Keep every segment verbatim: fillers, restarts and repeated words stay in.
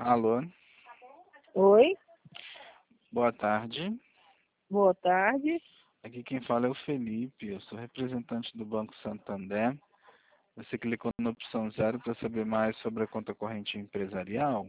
Alô, Oi, boa tarde. boa tarde. Aqui quem fala é o Felipe, eu sou representante do Banco Santander. Você clicou na opção zero para saber mais sobre a conta corrente empresarial?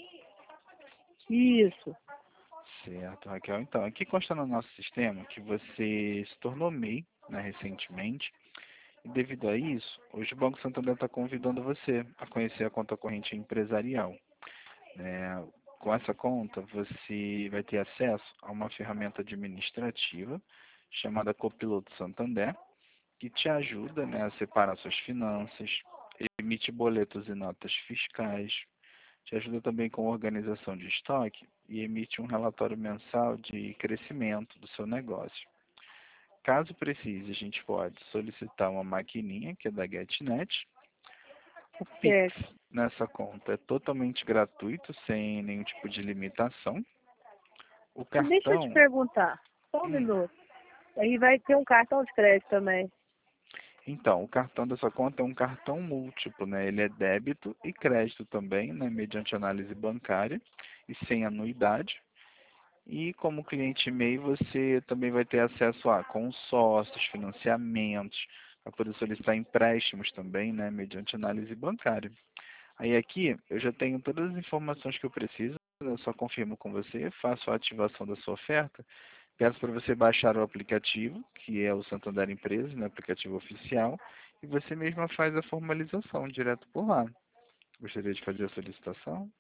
Isso. Certo, Raquel. Então, aqui consta no nosso sistema que você se tornou M E I, né, recentemente, e devido a isso, hoje o Banco Santander está convidando você a conhecer a conta corrente empresarial. né? Com essa conta, você vai ter acesso a uma ferramenta administrativa chamada Copiloto Santander, que te ajuda, né, a separar suas finanças, emite boletos e notas fiscais, te ajuda também com a organização de estoque e emite um relatório mensal de crescimento do seu negócio. Caso precise, a gente pode solicitar uma maquininha, que é da GetNet. O Pix Certo. nessa conta é totalmente gratuito, sem nenhum tipo de limitação. O Deixa eu te cartão, perguntar, só um hum, minuto. Aí vai ter um cartão de crédito também. então, o cartão dessa conta é um cartão múltiplo, né? Ele é débito e crédito também, né? Mediante análise bancária e sem anuidade. E como cliente M E I, você também vai ter acesso a consórcios, financiamentos, para poder solicitar empréstimos também, né? Mediante análise bancária. Aí aqui eu já tenho todas as informações que eu preciso, eu só confirmo com você, faço a ativação da sua oferta, peço para você baixar o aplicativo, que é o Santander Empresas, né, aplicativo oficial, e você mesma faz a formalização direto por lá. Gostaria de fazer a solicitação?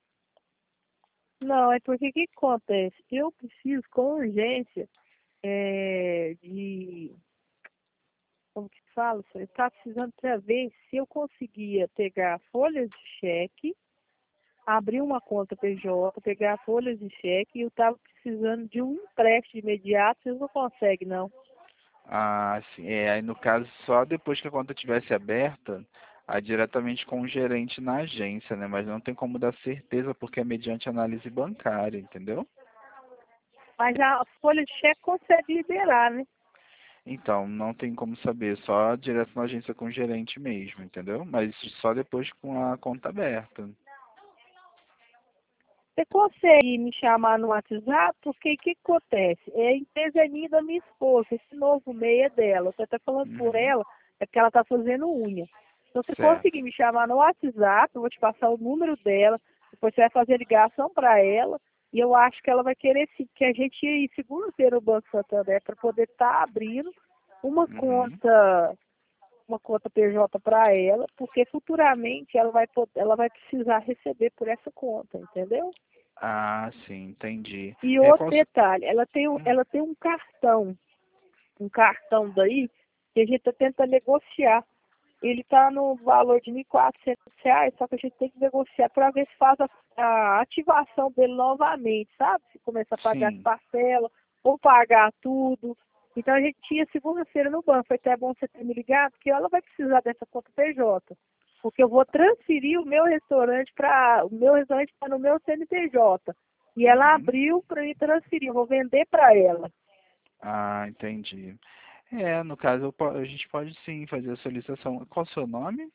Não, é porque o que acontece? Eu preciso com urgência é, de, como que fala? Eu estava precisando para ver se eu conseguia pegar folhas de cheque, abrir uma conta P J, pegar folhas de cheque e eu estava precisando de um empréstimo imediato, vocês não conseguem, não. Ah, sim. É, aí no caso, só depois que a conta estivesse aberta, aí diretamente com o gerente na agência, né? Mas não tem como dar certeza porque é mediante análise bancária, entendeu? Mas a folha de cheque consegue liberar, né? Então, não tem como saber, só direto na agência com o gerente mesmo, entendeu? Mas só depois com a conta aberta. Você consegue me chamar no WhatsApp? Porque o que, que acontece? É a empresa é minha e da minha esposa, esse novo meio é dela. Eu estou até falando por Uhum. ela, é porque ela está fazendo unha. Então, se você Certo. conseguir me chamar no WhatsApp, eu vou te passar o número dela, depois você vai fazer a ligação para ela, e eu acho que ela vai querer sim, que a gente ia ir segunda-feira no Banco Santander para poder estar tá abrindo uma Uhum. conta, uma conta P J para ela, porque futuramente ela vai, pod- ela vai precisar receber por essa conta, entendeu? Ah, sim, entendi. E É outro qual... se- detalhe, ela tem, um- hum, ela tem um cartão, um cartão daí, que a gente está tentando negociar. Ele está no valor de mil e quatrocentos reais, só que a gente tem que negociar para ver se faz a, a ativação dele novamente, sabe? Se começa a pagar as Sim. parcelas, ou pagar tudo. Então a gente tinha segunda-feira no banco, foi até bom você ter me ligado, porque ela vai precisar dessa conta P J. Porque eu vou transferir o meu restaurante para. O meu restaurante está no meu C N P J. E ela Uhum. abriu para me transferir, eu vou vender para ela. Ah, entendi. É, no caso, eu po- a gente pode sim fazer a solicitação. Qual o seu nome?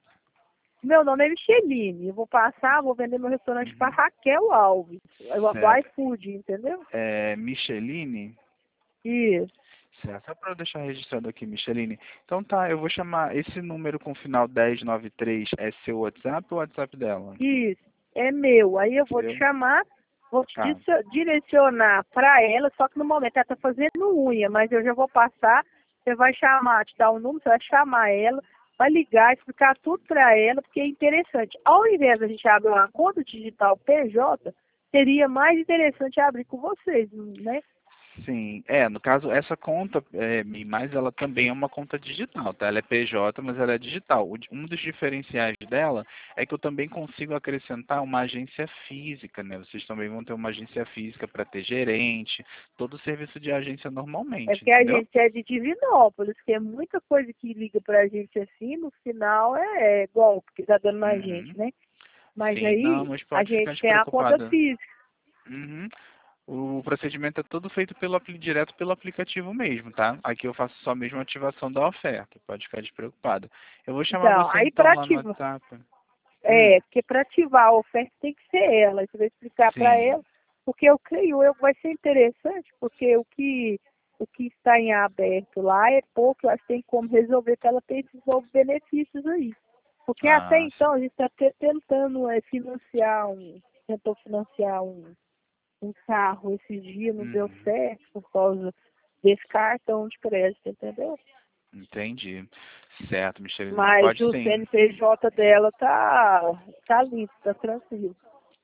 Meu nome é Micheline. Eu vou passar, vou vender meu restaurante para Uhum. Raquel Alves. Eu do Certo. iFood, entendeu? É Micheline? Isso, Certo. Só para eu deixar registrado aqui, Micheline. Então tá, eu vou chamar esse número com final dez noventa e três, é seu WhatsApp ou WhatsApp dela? isso. É meu. Aí eu vou te Seu? chamar, vou te Tá. dicio- direcionar para ela, só que no momento ela está fazendo unha, mas eu já vou passar. Você vai chamar, te dar o número, você vai chamar ela, vai ligar, explicar tudo para ela, porque é interessante. Ao invés de a gente abrir uma conta digital P J, seria mais interessante abrir com vocês, né? Sim, é, no caso, essa conta, é, mas ela também é uma conta digital, tá? Ela é P J, mas ela é digital. O di- Um dos diferenciais dela é que eu também consigo acrescentar uma agência física, né? Vocês também vão ter uma agência física para ter gerente, todo o serviço de agência É normalmente, porque a entendeu? gente é de Divinópolis, que é muita coisa que liga pra gente assim, no final é, é golpe que tá dando na gente, Uhum. né? Mas Sim, não, aí mas a pode ficar gente tem a conta despreocupada. física. Uhum. O procedimento é todo feito pelo, apli- direto pelo aplicativo mesmo, tá? Aqui eu faço só mesmo a ativação da oferta, pode ficar despreocupada. Eu vou chamar Então, você aí então para lá no ativar. WhatsApp. É, Hum, porque para ativar a oferta tem que ser ela. Você vai explicar para sim. ela, porque eu creio eu que vai ser interessante, porque o que, o que está em aberto lá é pouco, eu acho que tem como resolver para ela ter esses novos benefícios aí. Porque até Ah, sim. então a gente está tentando é, financiar um, tentou financiar um, um carro esses dias, não deu Uhum. certo por causa desse cartão de crédito, entendeu? Entendi. Certo, Micheline. Mas Pode o sim. C N P J dela tá, tá limpo, tá tranquilo.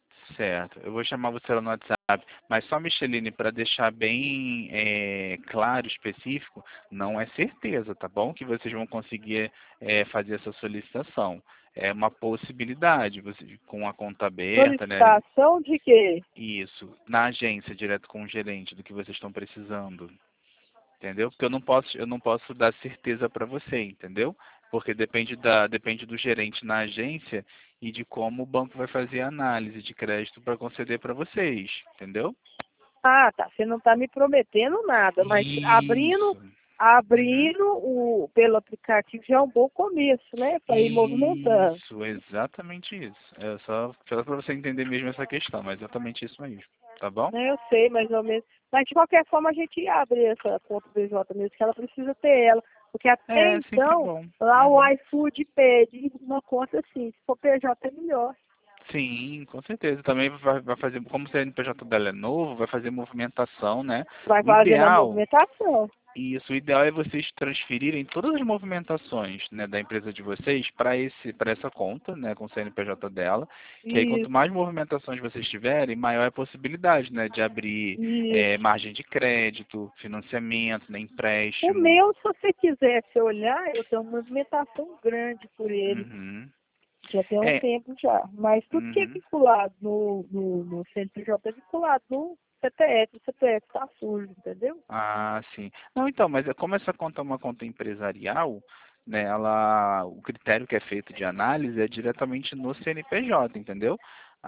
Certo. Eu vou chamar você lá no WhatsApp. Mas só, Micheline, para deixar bem é, claro, específico, não é certeza, tá bom? Que vocês vão conseguir é, fazer essa solicitação. É uma possibilidade, você, com a conta aberta, né? Solicitação de quê? Isso, na agência, direto com o gerente, do que vocês estão precisando. Entendeu? Porque eu não posso, eu não posso dar certeza para você, entendeu? Porque depende da, depende do gerente na agência e de como o banco vai fazer a análise de crédito para conceder para vocês, entendeu? Ah, tá. Você não está me prometendo nada, mas abrindo, Isso. Uhum. abrindo o, pelo aplicativo já é um bom começo, né? Para ir movimentando. Isso, exatamente isso. É só, só para você entender mesmo essa questão, mas exatamente isso mesmo, tá bom? Né? Eu sei, mais ou menos. Mas de qualquer forma a gente abre essa conta B J mesmo, que ela precisa ter ela. Porque até É, sempre então, bom. lá o Uhum. iFood pede uma conta assim. Se for P J é melhor. Sim, com certeza. Também vai, vai fazer, como o C N P J dela é novo, vai fazer movimentação, né? Vai O fazendo a ideal, movimentação. isso, o ideal é vocês transferirem todas as movimentações, né, da empresa de vocês para esse, para essa conta, né, com o C N P J dela, que aí quanto Isso, mais movimentações vocês tiverem, maior é a possibilidade, né, de abrir isso. é, margem de crédito, financiamento, né, O empréstimo. meu, se você quiser se olhar, eu tenho uma movimentação grande por ele. Uhum. Já tem um É, tempo já. Mas tudo que é uhum. vinculado no, no, no C N P J é vinculado no C P F. O C P F tá sujo, entendeu? Ah, sim. Não, então, mas é como essa conta é uma conta empresarial, né, ela, o critério que é feito de análise é diretamente no C N P J, entendeu?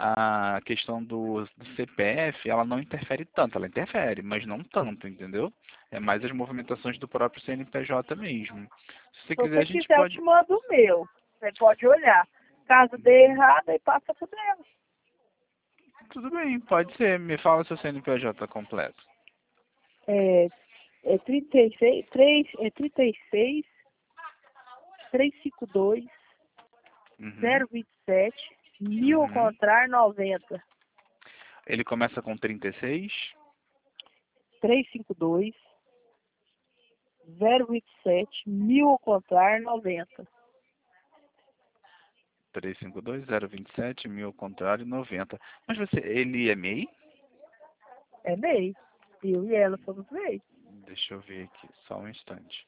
A questão do, do C P F, ela não interfere tanto, ela interfere, mas não tanto, entendeu? É mais as movimentações do próprio C N P J mesmo. Se você Se quiser, você a gente quiser, eu te pode. mando o meu. Você pode olhar. Caso dê errado, aí passa pro dela. Tudo bem, pode ser. Me fala seu C N P J completo. É, é trinta e seis, três, é trinta e seis, trezentos e cinquenta e dois, Uhum, zero vinte e sete, mil ao uhum. contrário, noventa. Ele começa com trinta e seis, trezentos e cinquenta e dois, zero vinte e sete, mil ao contrário, noventa. trezentos e cinquenta e dois, zero vinte e sete, mil ao contrário, noventa. Mas você, ele é M E I? É MEI. Eu e ela somos MEI. Deixa eu ver aqui, só um instante.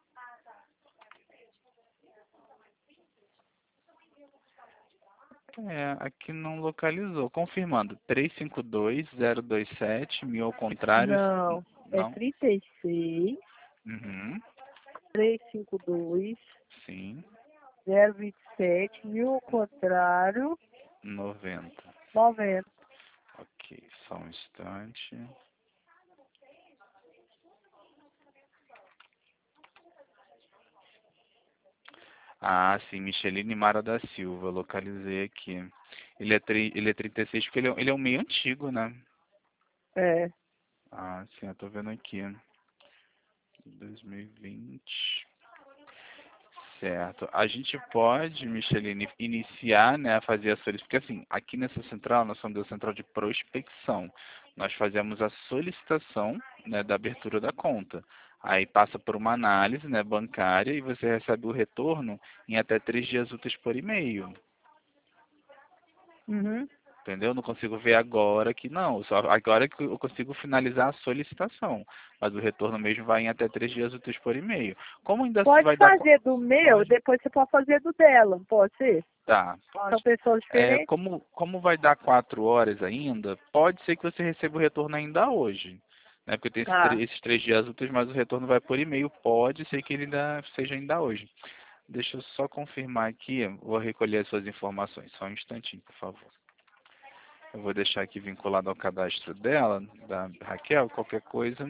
É, aqui não localizou. Confirmando, trezentos e cinquenta e dois, zero vinte e sete, mil ao contrário, Não, é não? trinta e seis, Uhum, trezentos e cinquenta e dois, sim, zero vinte e sete, mil ao contrário, noventa. noventa. Ok, só um instante. Ah, sim, Micheline Mara da Silva, localizei aqui. Ele é, tri, ele é trinta e seis porque ele é, ele é um meio antigo, né? É. Ah, sim, eu tô vendo aqui. dois mil e vinte. Certo. A gente pode, Micheline, iniciar, né, a fazer a solicitação, porque assim, aqui nessa central, nós somos a central de prospecção. Nós fazemos a solicitação, né, da abertura da conta. Aí passa por uma análise, né, bancária e você recebe o retorno em até três dias úteis por e-mail. Uhum. Entendeu? Não consigo ver agora que não. Só agora que eu consigo finalizar a solicitação. Mas o retorno mesmo vai em até três dias úteis por e-mail. Como ainda se Pode vai dar. co- fazer do meu, Pode? depois você pode fazer do dela, pode ser? Tá, São pode. pessoas É, diferentes? como, como vai dar quatro horas ainda, pode ser que você receba o retorno ainda hoje. Né? Porque tem esses, Ah, três- esses três dias úteis, mas o retorno vai por e-mail. Pode ser que ele ainda seja ainda hoje. Deixa eu só confirmar aqui. Vou recolher as suas informações. Só um instantinho, por favor. Eu vou deixar aqui vinculado ao cadastro dela, da Raquel, qualquer coisa.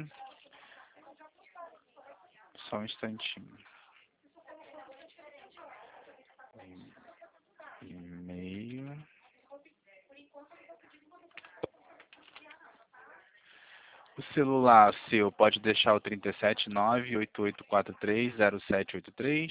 Só um instantinho. O celular seu pode deixar o trinta e sete nove oito oito quatro três zero sete oito três?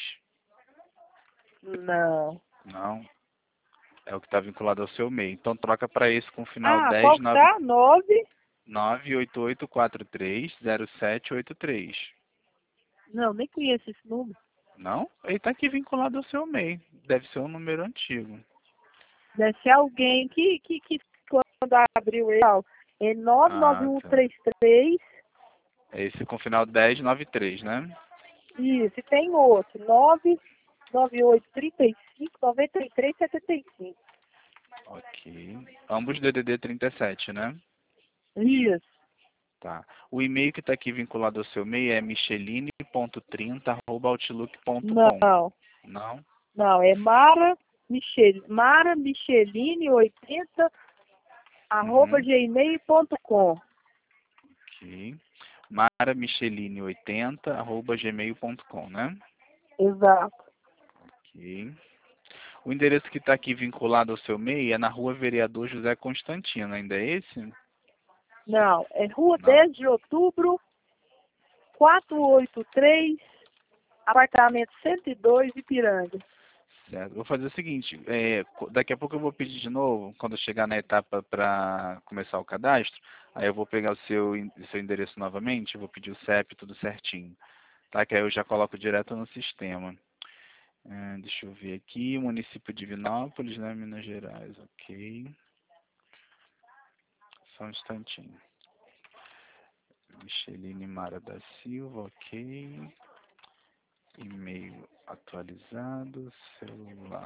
Não. Não. É o que está vinculado ao seu e-mail. Então troca para esse com final Ah, qual que tá? Nove? nove oito oito quatro três zero sete oito três. Não, nem conheço esse número. Não? Ele está aqui vinculado ao seu e-mail. Deve ser um número antigo. Deve ser alguém que, que, que quando abriu ele, é nove nove Ah, um tá. três três. É esse com final dez nove três, né? Isso, e tem outro, nove nove oito três cinco nove três sete cinco. Ok. Ambos D D D trinta e sete, né? Isso. Tá. O e-mail que está aqui vinculado ao seu e-mail é micheline ponto trinta arroba outlook ponto com. Não, Não? não, é Mara Michel, Mara Micheline oitenta arroba Uhum. gmail ponto com. Ok. mara micheline oitenta arroba gmail ponto com, né? Exato. Ok. O endereço que está aqui vinculado ao seu e-mail é na rua Vereador José Constantino. Ainda é esse? Não, é Rua Não. dez de outubro, quatrocentos e oitenta e três, apartamento cento e dois, Ipiranga. Certo. Vou fazer o seguinte, é, co- daqui a pouco eu vou pedir de novo, quando eu chegar na etapa para começar o cadastro, aí eu vou pegar o seu, en- seu endereço novamente, vou pedir o C E P tudo certinho, tá? Que aí eu já coloco direto no sistema. É, deixa eu ver aqui, município de Divinópolis, né, Minas Gerais, ok. Só um instantinho. Micheline Mara da Silva, ok. E-mail atualizado, celular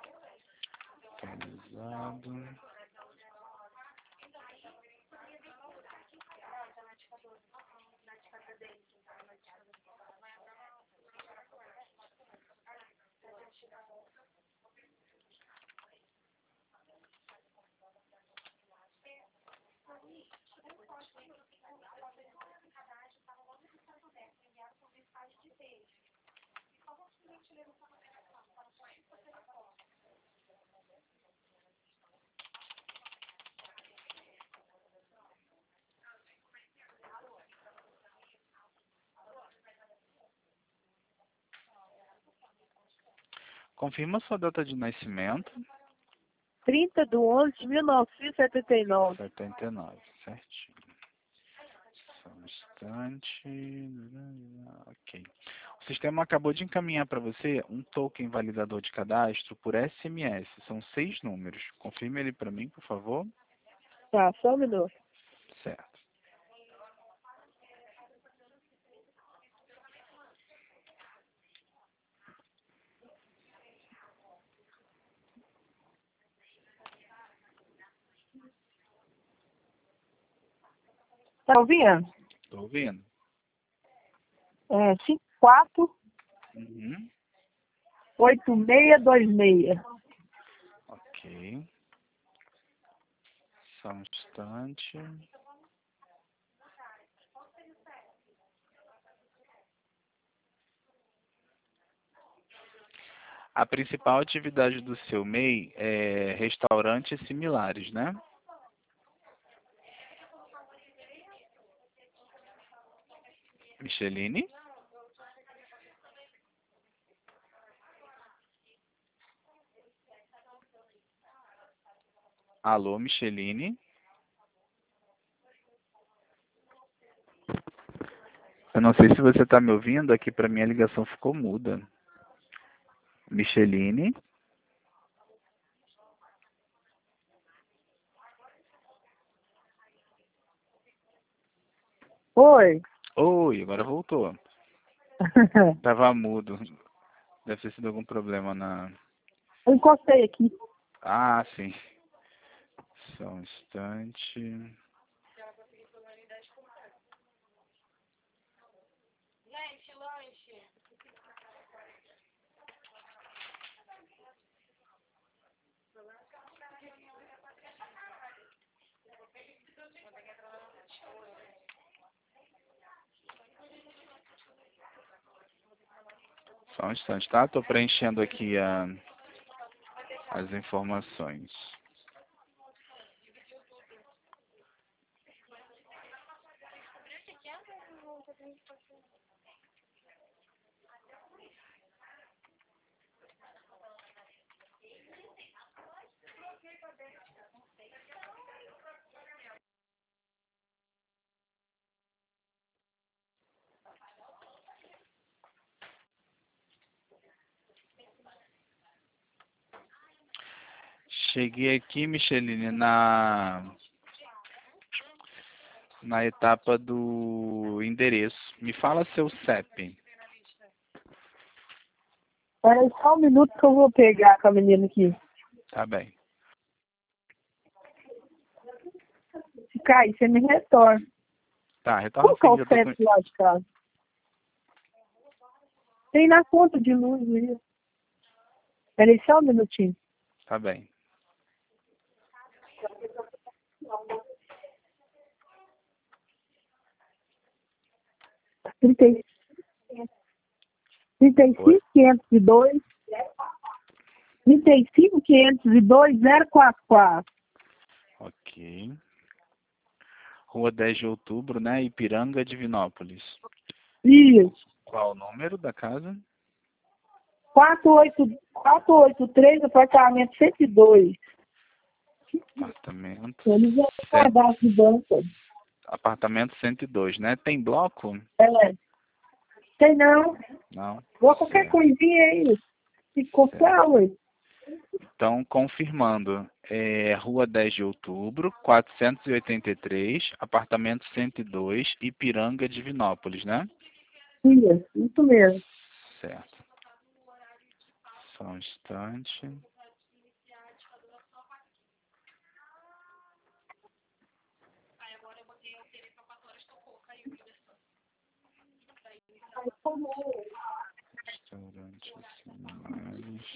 atualizado. Confirma sua data de nascimento. trinta de onze de mil novecentos e setenta e nove. setenta e nove, certinho. Só um instante. Ok. O sistema acabou de encaminhar para você um token validador de cadastro por S M S. São seis números. Confirme ele para mim, por favor. Tá, só um minuto. Certo. Tá ouvindo? Estou ouvindo. É cinco quatro Uhum. oito seis dois seis. Ok. Só um instante. A principal atividade do seu M E I é restaurantes similares, né? Micheline? Alô, Micheline? Eu não sei se você está me ouvindo, aqui para mim a ligação ficou muda. Micheline? Oi. Oi, agora voltou. Tava mudo. Deve ter sido algum problema na... Eu encostei aqui. Ah, sim. Só um instante. Só um instante, tá? Estou preenchendo aqui a, as informações. Cheguei aqui, Micheline, na, na etapa do endereço. Me fala seu C E P. Espera só um minuto que eu vou pegar com a menina aqui. Tá bem. Se cair, você me retorna. Tá, retorna Qual que é sim. o Já tô C E P lá de casa? Tem na conta de luz aí. Espera aí só um minutinho. com... Tá bem. trinta e cinco, quinhentos e dois. trinta e cinco, quinhentos e dois, zero quatro quatro. Ok. Rua dez de outubro, né? Ipiranga, Divinópolis. Isso. Qual o número da casa? quatrocentos e oitenta e três, apartamento cento e dois. Apartamento. Eles vão cem... cadastro de banco. Apartamento cento e dois, né? Tem bloco? É. Tem não. Não. Vou qualquer Certo. coisinha aí. Se comprar, ué. Então, confirmando, é Rua dez de outubro, quatrocentos e oitenta e três, apartamento cento e dois, Ipiranga, Divinópolis, né? Sim, isso mesmo. Certo. Só um instante. Restaurante Similares.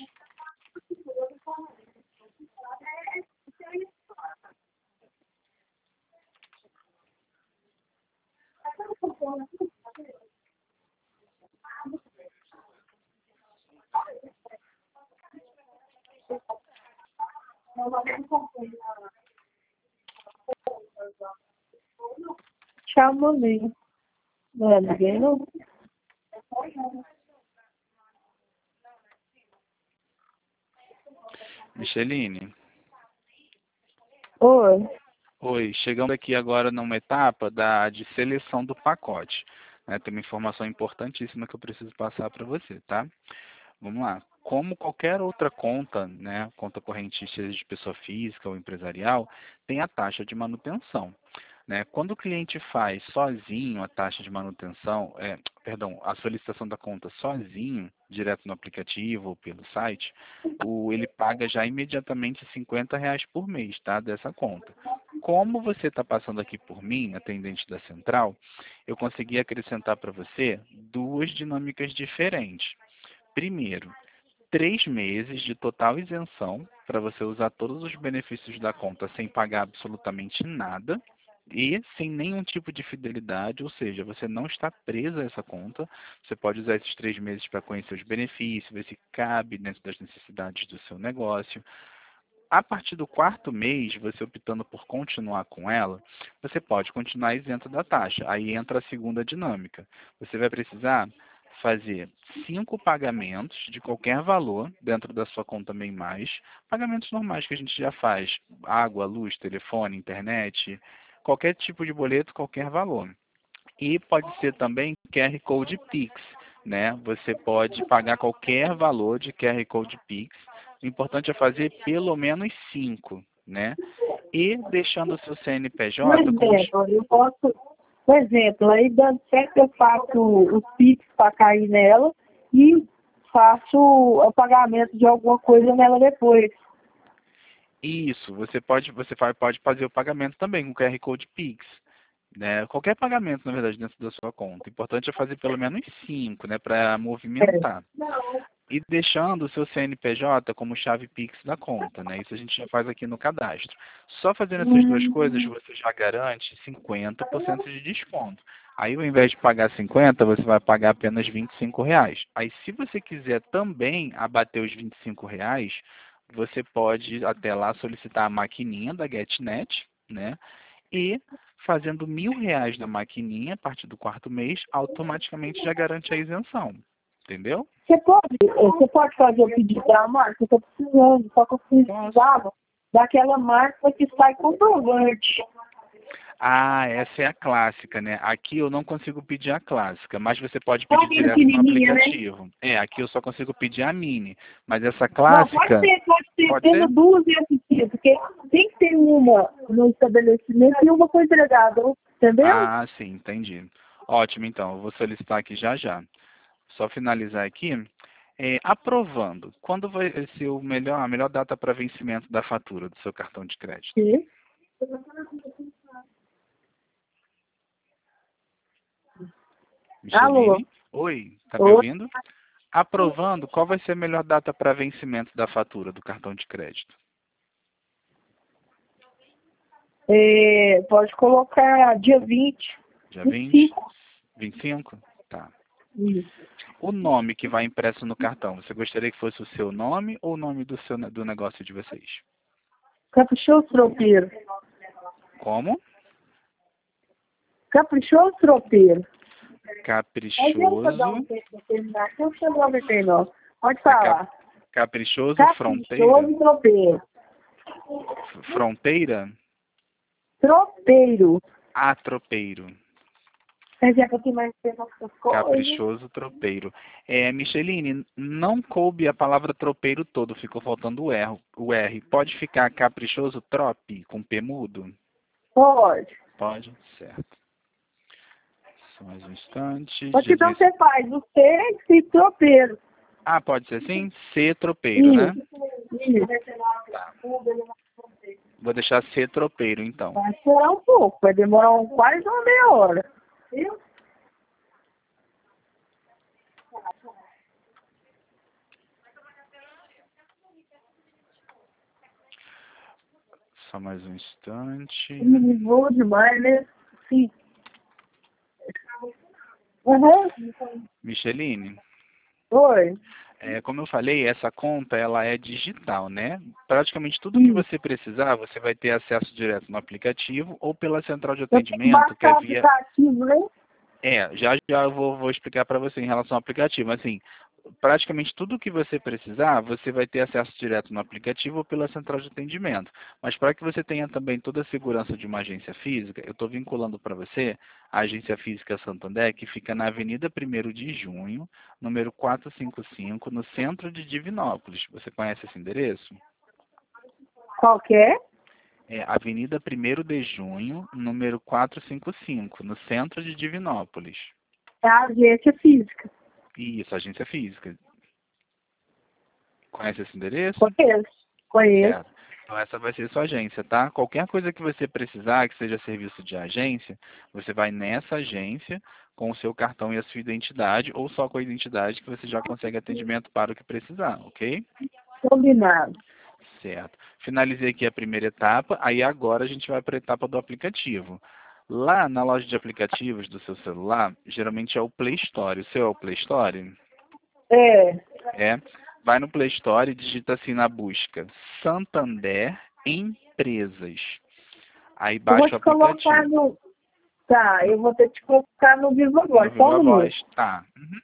Chama ali. Não é ninguém, não? Micheline. Oi. Oi, chegando aqui agora numa etapa da, de seleção do pacote. Né? Tem uma informação importantíssima que eu preciso passar para você, tá? Vamos lá. Como qualquer outra conta, né, conta corrente seja de pessoa física ou empresarial, tem a taxa de manutenção. Né? Quando o cliente faz sozinho a taxa de manutenção, é, perdão, a solicitação da conta sozinho, direto no aplicativo ou pelo site, o, ele paga já imediatamente cinquenta reais por mês, tá, dessa conta. Como você está passando aqui por mim, atendente da central, eu consegui acrescentar para você duas dinâmicas diferentes. Primeiro, três meses de total isenção para você usar todos os benefícios da conta sem pagar absolutamente nada e sem nenhum tipo de fidelidade, ou seja, você não está preso a essa conta. Você pode usar esses três meses para conhecer os benefícios, ver se cabe dentro das necessidades do seu negócio. A partir do quarto mês, você optando por continuar com ela, você pode continuar isento da taxa. Aí entra a segunda dinâmica. Você vai precisar fazer cinco pagamentos de qualquer valor dentro da sua conta Bem Mais, pagamentos normais que a gente já faz, água, luz, telefone, internet, qualquer tipo de boleto, qualquer valor. E pode ser também Q R Code Pix, né? Você pode pagar qualquer valor de Q R Code Pix. O importante é fazer pelo menos cinco, né? E deixando o seu C N P Por J como... exemplo, eu posso, por exemplo, aí dando certo eu faço o Pix para cair nela e faço o pagamento de alguma coisa nela depois. Isso, você pode, você vai- pode fazer o pagamento também com Q R Code Pix. Né? Qualquer pagamento, na verdade, dentro da sua conta. O importante é fazer pelo menos cinco, né? Para É. movimentar. E deixando o seu C N P J como chave Pix da conta, né? Isso a gente já faz aqui no cadastro. Só fazendo essas duas coisas, Hum, você já garante cinquenta por cento de desconto. Aí, ao invés de pagar cinquenta, você vai pagar apenas vinte e cinco reais. Aí, se você quiser também abater os vinte e cinco reais, você pode até lá solicitar a maquininha da GetNet, né? E fazendo mil reais na maquininha a partir do quarto mês, automaticamente já garante a isenção. Entendeu? Você pode, você pode fazer o pedido da marca? Eu estou precisando, só que eu Posso. precisava daquela marca que sai comprovante. Ah, essa é a clássica, né? Aqui eu não consigo pedir a clássica, mas você pode Só pedir aquele direto no pequenininha, né? aplicativo. É, aqui eu só consigo pedir a mini, mas essa Não, pode clássica, ser, pode ser, pode tendo ser? duas e assistir, porque tem que ter uma no estabelecimento e uma com entregador, entendeu? Ah, sim, entendi. Ótimo, então, eu vou solicitar aqui já já. Só finalizar aqui. É, aprovando, quando vai ser o melhor, a melhor data para vencimento da fatura do seu cartão de crédito? Sim. Alô? Micheline? Oi, tá me Oi? ouvindo? Aprovando, qual vai ser a melhor data para vencimento da fatura do cartão de crédito? É, pode colocar dia vinte, Dia vinte e vinte? cinco. vinte e cinco? Tá. Isso. O nome que vai impresso no cartão, você gostaria que fosse o seu nome ou o nome do, seu, do negócio de vocês? Caprichoso tropeiro. Como? Caprichoso tropeiro. Caprichoso. noventa e nove. Pode É cap, falar. caprichoso Fronteira? Caprichoso tropeiro. Fronteira? Tropeiro. Ah, tropeiro. Quer dizer que eu tenho mais tempo essas coisas? Caprichoso tropeiro. É, Micheline, não coube a palavra tropeiro todo, ficou faltando o R. O R. Pode ficar caprichoso trope, com P mudo? Pode. Pode? Certo. Só mais um instante. Ou então Jesus. você faz o C e tropeiro. Ah, pode ser assim? C tropeiro, né? Isso. Tá. Vou deixar C tropeiro, então. Vai esperar um pouco, vai demorar um, quase uma meia hora. Viu? Só mais um instante. Me vou demais, né? Sim. Uhum. Micheline, Oi. é, como eu falei, essa conta ela é digital, né? Praticamente tudo que Sim. você precisar, você vai ter acesso direto no aplicativo ou pela central de Eu tenho que atendimento, que é baixar o via. aplicativo, né? É, já já eu vou, vou explicar para você em relação ao aplicativo. Assim, praticamente tudo que você precisar, você vai ter acesso direto no aplicativo ou pela central de atendimento. Mas para que você tenha também toda a segurança de uma agência física, eu estou vinculando para você a agência física Santander, que fica na Avenida primeiro de Junho, número quatrocentos e cinquenta e cinco, no centro de Divinópolis. Você conhece esse endereço? Qual que é? É Avenida primeiro de Junho, número quatrocentos e cinquenta e cinco, no centro de Divinópolis. É a agência física. Isso, agência física. Conhece esse endereço? Conheço. Conheço. Certo. Então essa vai ser sua agência, tá? Qualquer coisa que você precisar, que seja serviço de agência, você vai nessa agência com o seu cartão e a sua identidade, ou só com a identidade que você já consegue atendimento para o que precisar, ok? Combinado. Certo. Finalizei aqui a primeira etapa, aí agora a gente vai para a etapa do aplicativo. Lá na loja de aplicativos do seu celular, geralmente é o Play Store. O seu é o Play Store? É. É. Vai no Play Store e digita assim na busca Santander Empresas. Aí Eu vou baixa o te colocar aplicativo. no... Tá, eu vou ter que te colocar no Viva No Voz. Só Viva um minuto. Voz. Tá. Uhum.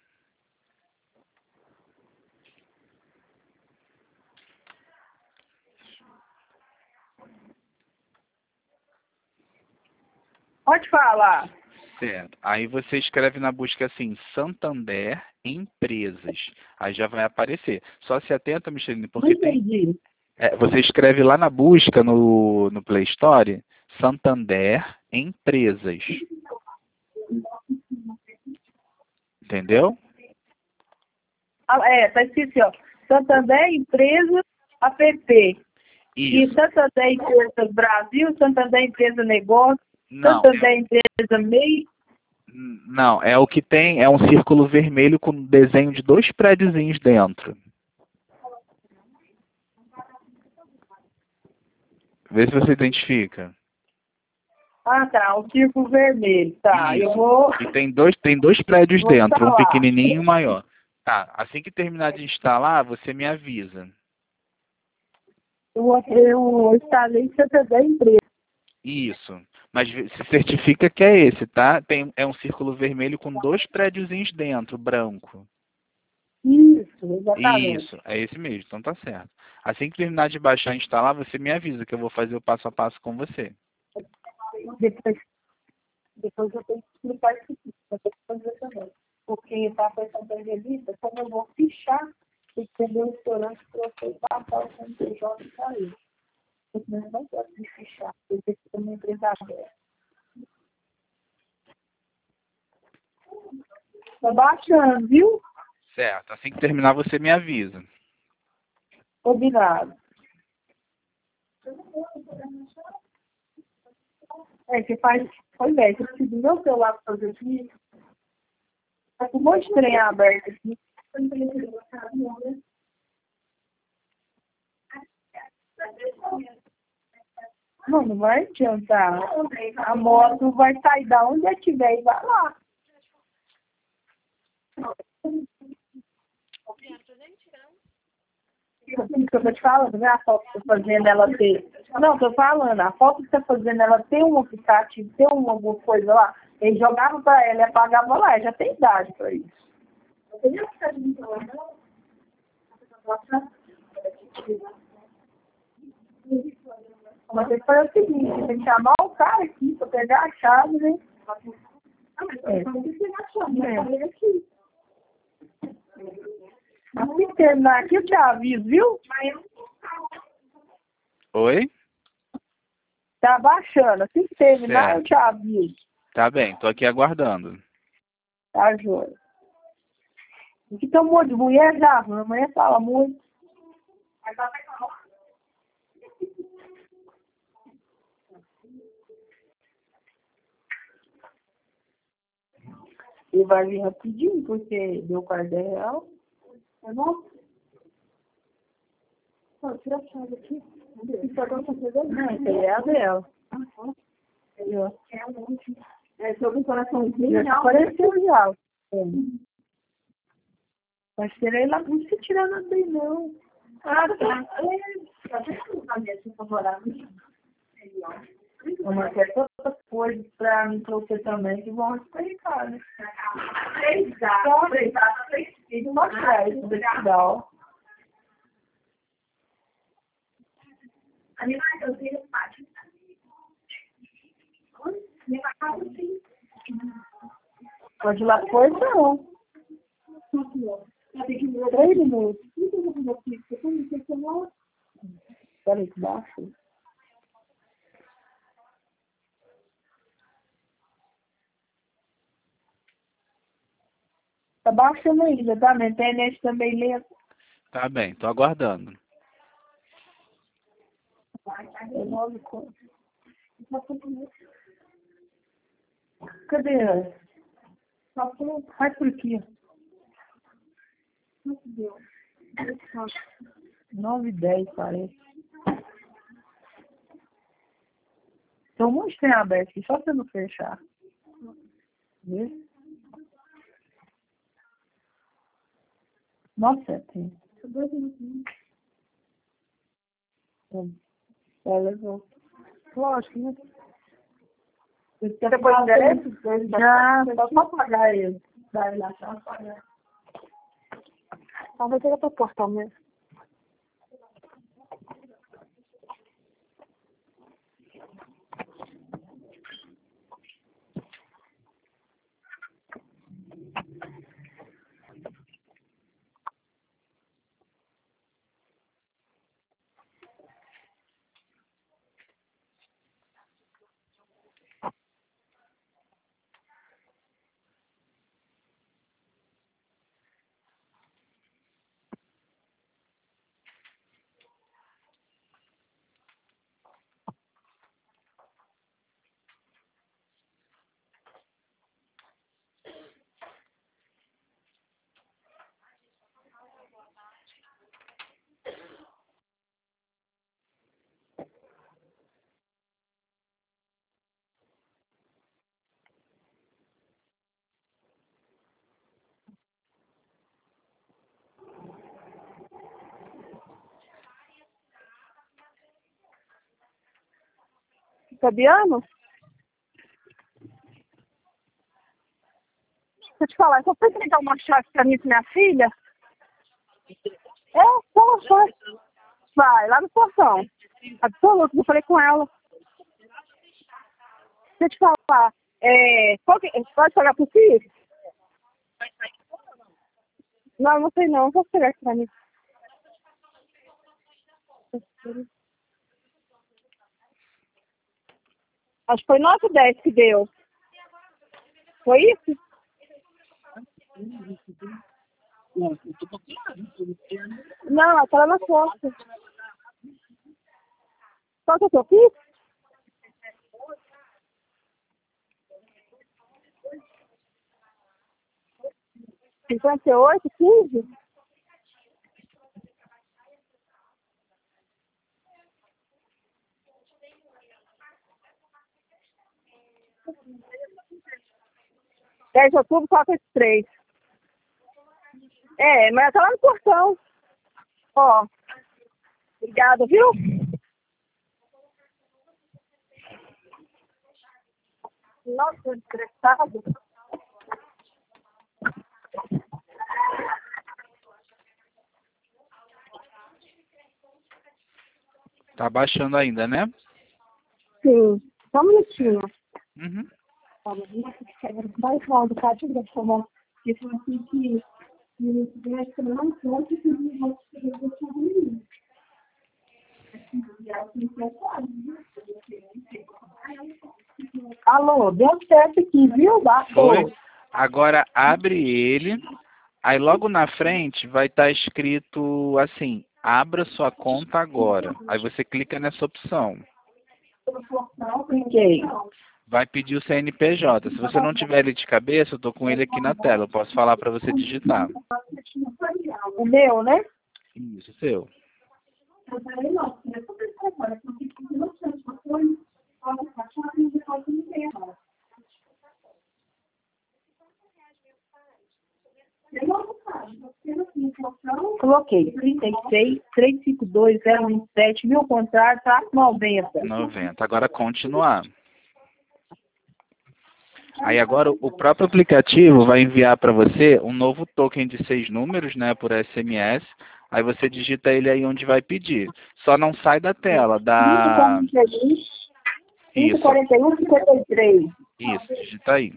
Pode falar. Certo. Aí você escreve na busca assim, Santander Empresas. Aí já vai aparecer. Só se atenta, Micheline, Não porque tem. entendi. É, você escreve lá na busca no, no Play Store, Santander Empresas. Entendeu? Ah, é, tá escrito assim, ó. Santander Empresa App. E Isso. Santander Empresa Brasil, Santander Empresa Negócio, Não, é, Santander Empresa M E I. não, é o que tem, é um círculo vermelho com desenho de dois prédiozinhos dentro. Vê se você identifica. Ah, tá, um círculo vermelho. Tá, eu Isso. vou, E tem dois, tem dois prédios vou dentro, um instalar. pequenininho e um maior. Tá, assim que terminar de instalar, você me avisa. Eu, vou- eu instalei Santander Empresa. Isso. Mas ve- se certifica que é esse, tá? Tem, é um círculo vermelho com dois prédiozinhos dentro, branco. Isso, exatamente. Isso, é esse mesmo, então tá certo. Assim que terminar de baixar e instalar, você me avisa que eu vou fazer o passo a passo com você. Depois, depois eu tenho que explicar isso aqui. Eu tenho que fazer também. Porque para a questão da revista, como eu vou fichar, tem que ter meu restaurante para você passar o C N P J para ele. Porque nós não podemos fichar, porque tem que ter uma empresa aberta. Tá baixando, viu? Certo. Assim que terminar, você me avisa. Combinado. É, você faz. Pois é, você precisa do meu celular para fazer isso. Tá com um monte de trem aberto aqui. Não, não vai adiantar. A moto vai sair da onde estiver e vai lá. Isso que eu tô te falando, né? A foto que você tá fazendo ela ter. Não, tô falando, a foto que você tá fazendo ela ter um aplicativo, ter uma alguma coisa lá. Ele jogava pra ela e apagava lá, já tem idade pra isso. Não tem aplicativo de celular, não? Mas você faz o seguinte, você tem que chamar o cara aqui pra pegar a chave, né? É. Assim que terminar aqui, eu te aviso, viu? Oi? Tá baixando. Assim que terminar, Certo. eu te aviso. Tá bem, tô aqui aguardando. Tá, Júlio? Aqui tem um monte de mulher já, a mulher fala muito. Ele vai vir rapidinho, porque deu quarenta real. É bom? Ó, tira a chave aqui. Não, essa aí é a dela. Aí, ó. É sobre o coraçãozinho. Já apareceu já. É. Mas tirei lá, não precisa tirar nada aí, não. Ah, tá. Mas tem tantas coisas pra mim, pra você também, que vão explicar, né? Exato. Exato. Mostrar isso, legal. Animais, eu tenho parte. Pode ir lá fora, não. Três minutos. Espera aí, que baixo. Tá baixando ainda, tá? Na internet também lenta. Tá bem, tô aguardando. É nove contas. Cadê ela? Vai por aqui. Nove e dez, parece. Tem um monte de trem aberto aqui, só pra não fechar. Vê? Nossa, tem. Ela levou. Lógico, né? Você pôs o endereço? Já, só só pagar ele. Vai lá, só pagar. Talvez seja para o portão mesmo. Fabiano? Deixa eu te falar, só foi entregar uma chave pra mim com minha filha? É, só, só. Vai, lá no portão. Absoluto, eu falei com ela. deixa eu te falar. É, qual que, pode pagar por si? Não, não sei não. Posso pegar aqui pra mim? Acho que foi nove e dez que deu. Foi isso? Não, aquela na costa. Qual que é o seu Pix? cinquenta e oito, quinze? dez de outubro, quatrocentos e três. É, mas tá lá no portão. Ó, obrigada, viu? Nossa, estressado. Tá baixando ainda, né? Sim, só um minutinho. Uhum. Vai falar do Cátia da forma que falou assim que vai ser mais forte que o resto do Alô, deu certo aqui, viu? Foi. Baixou. Agora abre ele. Aí logo na frente vai estar escrito assim, abra sua conta agora. Aí você clica nessa opção. Cliquei. Vai pedir o C N P J. Se você não tiver ele de cabeça, eu tô com ele aqui na tela. Eu posso falar para você digitar. O meu, né? Isso, seu. Coloquei trinta e seis, trezentos e cinquenta e dois, zero vinte e sete, mil contrato, tá? noventa. noventa. Agora continuar. Aí agora o próprio aplicativo vai enviar para você um novo token de seis números, né, por S M S. Aí você digita ele aí onde vai pedir. Só não sai da tela, da... cinco Isso, quarenta e um, cinquenta e três. isso, digita aí.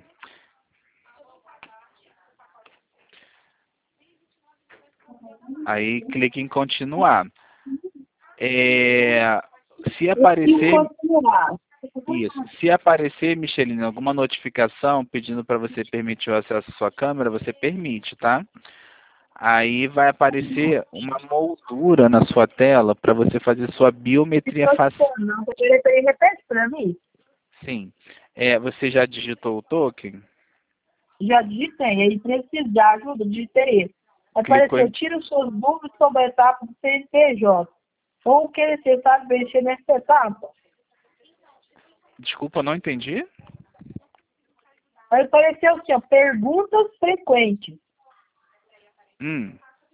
Aí clique em continuar. É, se aparecer... Isso. Se aparecer, Micheline, alguma notificação pedindo para você permitir o acesso à sua câmera, você permite, tá? Aí vai aparecer uma moldura na sua tela para você fazer sua biometria facial. Não, ele tem repete para mim. Sim. É, você já digitou o token? Já digitei, aí precisa de ajuda, digitei esse. Clicou Apareceu, em... tira suas dúvidas sobre a etapa do C N P J. Ou o que você sabe mexer nessa etapa. Desculpa, não entendi. Aí apareceu assim, ó, perguntas frequentes. Hum,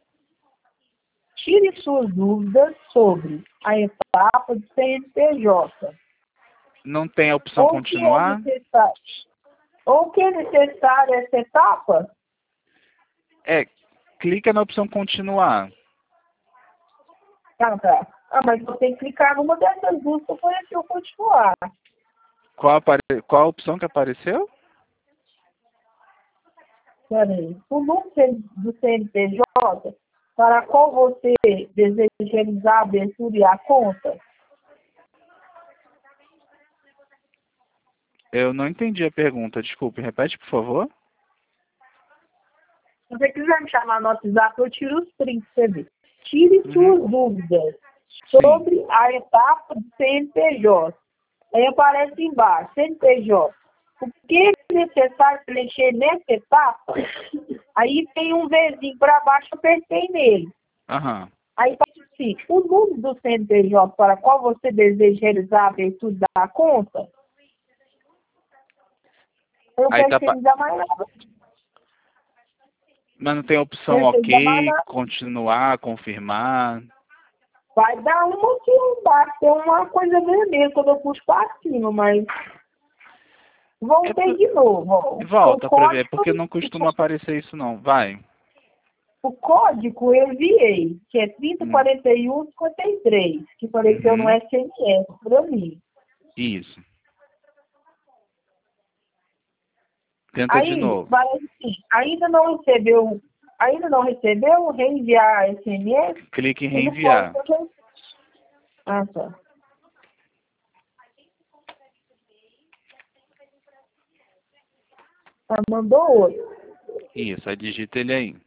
Tire suas dúvidas sobre a etapa do C N P J. não tem a opção Ou o que é continuar? necessário, ou o que é necessário essa etapa. É, clica na opção continuar. Ah, tá. Ah, mas você tem que clicar numa dessas duas para poder eu continuar. Qual, apare... Qual a opção que apareceu? Peraí. O número do C N P J para qual você deseja realizar a abertura e a conta? Eu não entendi a pergunta, desculpe, repete, por favor. Se você quiser me chamar no WhatsApp, eu tiro os prints para você ver. Tire Uhum. suas dúvidas sobre Sim. a etapa do C N P J. Aí aparece embaixo, C N P J. O que é necessário preencher nessa etapa? Aí tem um Vzinho para baixo, eu apertei nele. Aham. Aí tá assim, o número do C N P J para qual você deseja realizar a abertura da conta, eu Aí quero tá que pa- ele dá mais nada. Mas não tem a opção Eu quero que ele dá mais ok, nada. continuar, confirmar. Vai dar uma aqui embaixo, tem uma coisa vermelha quando eu puxo para cima, mas voltei É por- de novo. Ó. Volta O para ver, porque código, não costuma aparecer isso não. Vai. o código eu enviei, que é trinta, Hum. quarenta e um, cinquenta e três, que apareceu no Uhum. S M S para mim. Isso. Tenta de Aí, novo. parece assim, ainda não recebeu, ainda não recebeu, reenviar S M S, Clique em ele pode reenviar. fazer. Ah, tá. Ah, mandou outro. Isso, aí digita ele aí.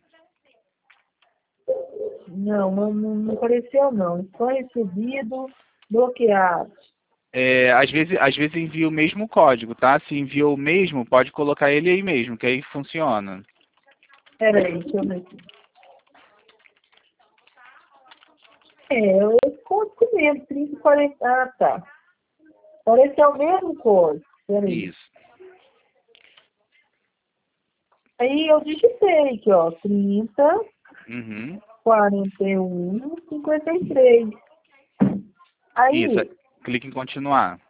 Não, não, não não apareceu não. Só recebido, bloqueado. É, às vezes, às vezes envia o mesmo código, tá? Se enviou o mesmo, pode colocar ele aí mesmo, que aí funciona. Pera aí, deixa eu ver aqui. É, eu conto mesmo, trinta, quarenta. Ah, tá. Apareceu o mesmo código. Pera aí. Isso. Aí eu digitei aqui, ó. trinta, Uhum. quarenta e um, cinquenta e três. Isso. Aí, Clique em continuar.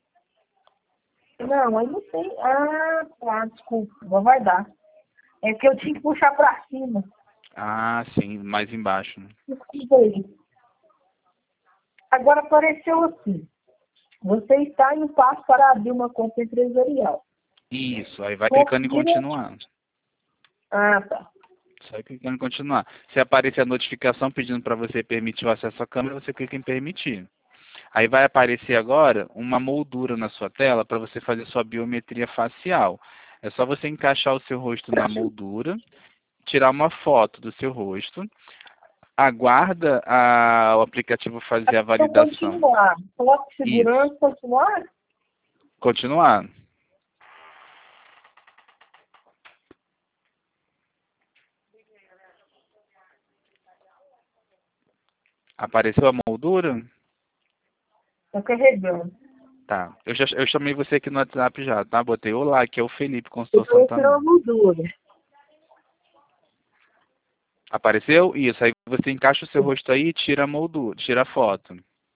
não, aí não tem. Ah, tá, desculpa. Não vai dar. É que eu tinha que puxar pra cima. Ah, sim, mais embaixo, né? Desculpa aí. Agora apareceu assim. Você está em um passo para abrir uma conta empresarial. Isso, aí vai clicando em Confira. continuar. Ah, tá. Só clicando em continuar. Se aparecer a notificação pedindo para você permitir o acesso à câmera, você clica em permitir. Aí vai aparecer agora uma moldura na sua tela para você fazer sua biometria facial. É só você encaixar o seu rosto na moldura, tirar uma foto do seu rosto, aguarda a- o aplicativo fazer a Então, validação. continuar. Coloque Isso. segurança, continuar. Continuar. Apareceu a moldura? Está carregando. Tá. Eu, já, eu chamei você aqui no WhatsApp já, tá? Botei olá, aqui é o Felipe, consultor Então, esse é uma Santander. moldura. Apareceu? Isso. Aí você encaixa o seu rosto aí e tira a moldura, tira a foto.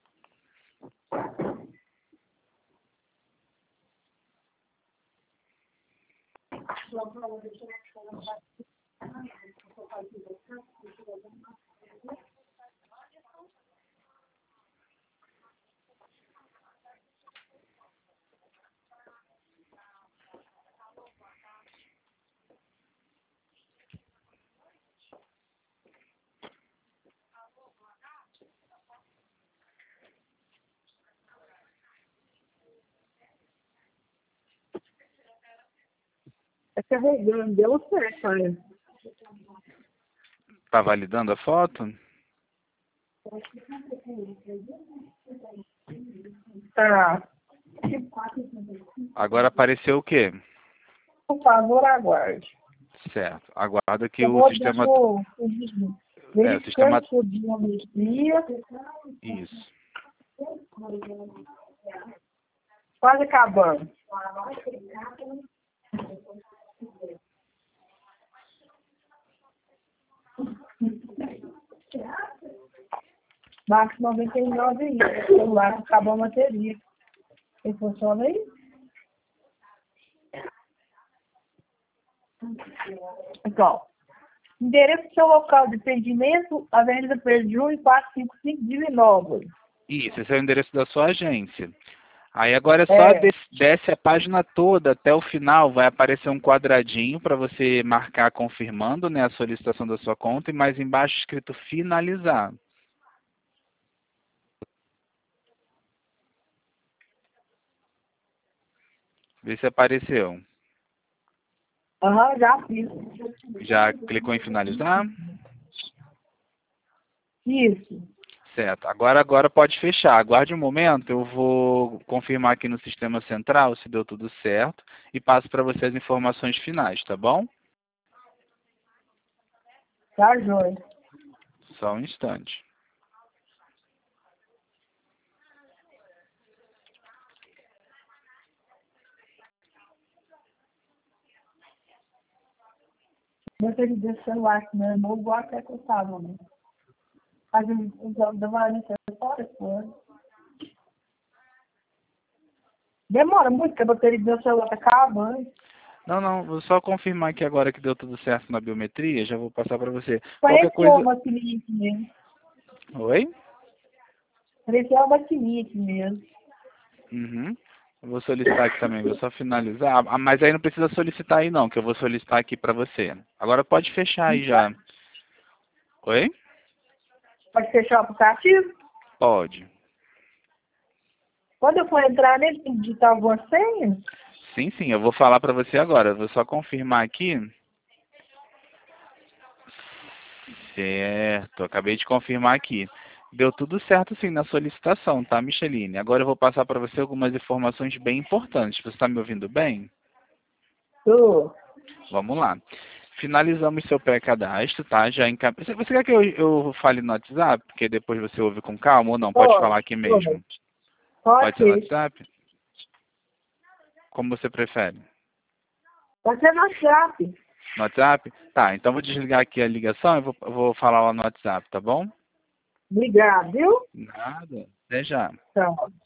Está carregando. Deu certo, olha. Tá validando a foto? Tá. Agora apareceu o quê? Por favor, aguarde. Certo. Aguarda que Eu o vou sistema... dando É, o sistema... verificando sua biometria. Isso. Quase acabando. Max noventa e nove aí. O celular acabou a bateria. Ele funciona aí? Então, endereço do seu local de atendimento, Avenida Pedro Júnior, quatrocentos e cinquenta e cinco, Divinópolis. Isso, esse é o endereço da sua agência. Aí agora é só É, des- desce a página toda até o final, vai aparecer um quadradinho para você marcar confirmando, né, a solicitação da sua conta e mais embaixo escrito finalizar. Vê se apareceu. aham, já fiz. Já clicou em finalizar? Isso. Certo. Agora, agora pode fechar. Aguarde um momento, eu vou confirmar aqui no sistema central se deu tudo certo e passo para você as informações finais, tá bom? Tá, joia. Só um instante. Naquele dia celular, que não é novo, igual até que eu tava, né? Faz um exame da Vanessa fora, pô. Demora muito, porque a bateria do meu celular tá acabando. Não, não, vou só confirmar aqui agora que deu tudo certo na biometria, já vou passar para você. Qualquer Parecia coisa... uma maquininha aqui mesmo. Oi? Parecia uma maquininha aqui mesmo. Uhum. Eu vou solicitar aqui também, vou só finalizar. Ah, mas aí não precisa solicitar aí não, que eu vou solicitar aqui para você. Agora pode fechar aí já. Oi? Pode fechar o aplicativo? Pode. Quando eu for entrar nele, tem que digitar alguma senha? Sim, sim, eu vou falar para você agora. Eu vou só confirmar aqui. Certo, acabei de confirmar aqui. Deu tudo certo sim na solicitação, tá, Micheline? Agora eu vou passar para você algumas informações bem importantes. Você está me ouvindo bem? Tô. Vamos lá. Finalizamos seu pré-cadastro, tá? Já encam... Você você quer que eu, eu fale no WhatsApp? Porque depois você ouve com calma ou não? Pode Pode, falar aqui pode. mesmo. Pode Pode ser no ser. WhatsApp? Como você prefere? Pode ser no WhatsApp. No WhatsApp? Tá, então vou desligar aqui a ligação e vou, eu vou falar lá no WhatsApp, tá bom? Obrigado, viu? Nada. Até já. Tchau.